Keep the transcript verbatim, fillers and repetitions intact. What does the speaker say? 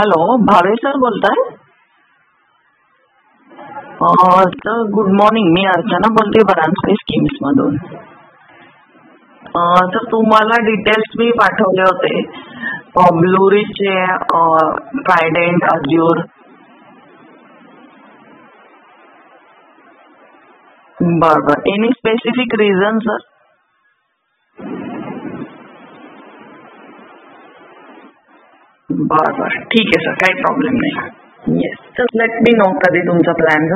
Hello, Bhave sir बोलताय? Sir good morning, मी अर्चना बोलते बरांजपे स्कीम्स मधून. सर तुम्हाला डिटेल्स मी पाठवले होते ब्लुरीचे, ट्रायडेंट, अज्यूर. बरं, एनी स्पेसिफिक रिझन सर? बरं ठीक आहे सर, काही प्रॉब्लेम नाही. Yes, just let me know कधी तुमचा प्लॅन